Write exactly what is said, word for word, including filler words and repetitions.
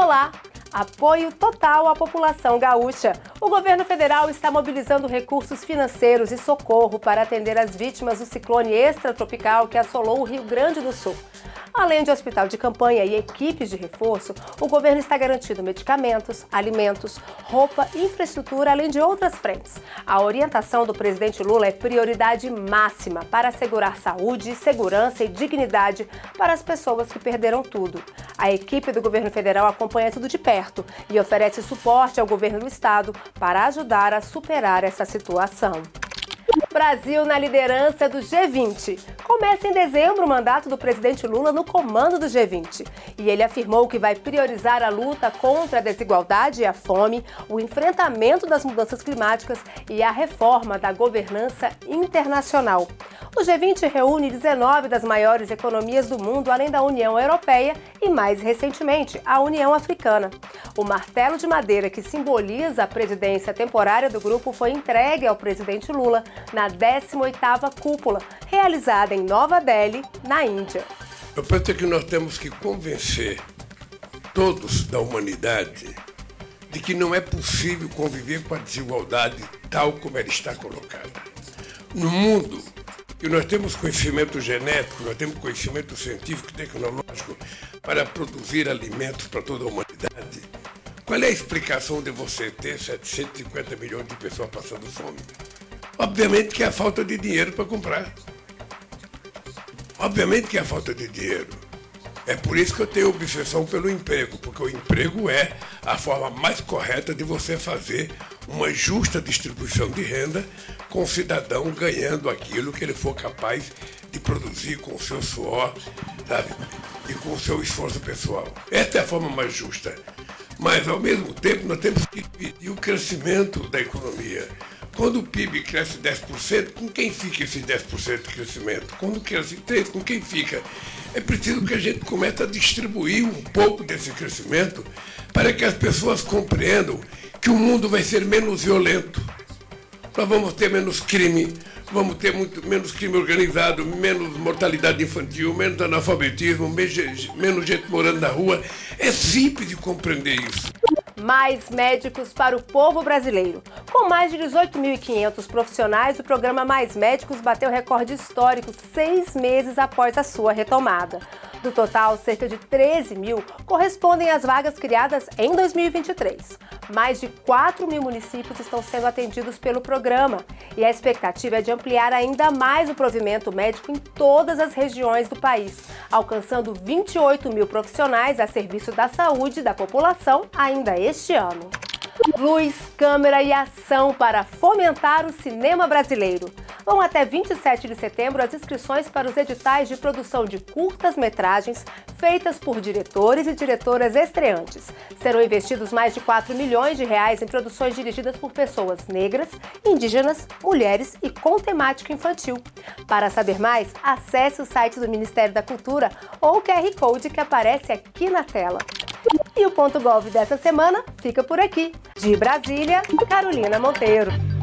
Olá! Apoio total à população gaúcha. O governo federal está mobilizando recursos financeiros e socorro para atender as vítimas do ciclone extratropical que assolou o Rio Grande do Sul. Além de hospital de campanha e equipes de reforço, o governo está garantindo medicamentos, alimentos, roupa e infraestrutura, além de outras frentes. A orientação do presidente Lula é prioridade máxima para assegurar saúde, segurança e dignidade para as pessoas que perderam tudo. A equipe do governo federal acompanha tudo de perto e oferece suporte ao governo do estado para ajudar a superar essa situação. Brasil na liderança do G vinte. Começa em dezembro o mandato do presidente Lula no comando do G vinte. E ele afirmou que vai priorizar a luta contra a desigualdade e a fome, o enfrentamento das mudanças climáticas e a reforma da governança internacional. O G vinte reúne dezenove das maiores economias do mundo, além da União Europeia e, mais recentemente, a União Africana. O martelo de madeira que simboliza a presidência temporária do grupo foi entregue ao presidente Lula na décima oitava cúpula, realizada em Nova Delhi, na Índia. Eu penso que nós temos que convencer todos da humanidade de que não é possível conviver com a desigualdade tal como ela está colocada. No mundo que nós temos conhecimento genético, nós temos conhecimento científico e tecnológico para produzir alimentos para toda a humanidade, qual é a explicação de você ter setecentos e cinquenta milhões de pessoas passando fome? Obviamente que é a falta de dinheiro para comprar. Obviamente que é a falta de dinheiro. É por isso que eu tenho obsessão pelo emprego, porque o emprego é a forma mais correta de você fazer uma justa distribuição de renda com o cidadão ganhando aquilo que ele for capaz de produzir com o seu suor, sabe? E com o seu esforço pessoal. Essa é a forma mais justa. Mas, ao mesmo tempo, nós temos que dividir o crescimento da economia. Quando o P I B cresce dez por cento, com quem fica esse dez por cento de crescimento? Quando cresce três por cento, com quem fica? É preciso que a gente comece a distribuir um pouco desse crescimento para que as pessoas compreendam que o mundo vai ser menos violento. Nós vamos ter menos crime, vamos ter muito menos crime organizado, menos mortalidade infantil, menos analfabetismo, menos gente morando na rua. É simples de compreender isso. Mais médicos para o povo brasileiro. Com mais de dezoito mil e quinhentos profissionais, o programa Mais Médicos bateu recorde histórico seis meses após a sua retomada. Do total, cerca de treze mil correspondem às vagas criadas em dois mil e vinte e três. Mais de quatro mil municípios estão sendo atendidos pelo programa e a expectativa é de ampliar ainda mais o provimento médico em todas as regiões do país, alcançando vinte e oito mil profissionais a serviço da saúde da população ainda este ano. Luz, câmera e ação para fomentar o cinema brasileiro. Vão até vinte e sete de setembro as inscrições para os editais de produção de curtas-metragens feitas por diretores e diretoras estreantes. Serão investidos mais de quatro milhões de reais em produções dirigidas por pessoas negras, indígenas, mulheres e com temática infantil. Para saber mais, acesse o site do Ministério da Cultura ou o Q R Code que aparece aqui na tela. E o Ponto Gov dessa semana fica por aqui. De Brasília, Carolina Monteiro.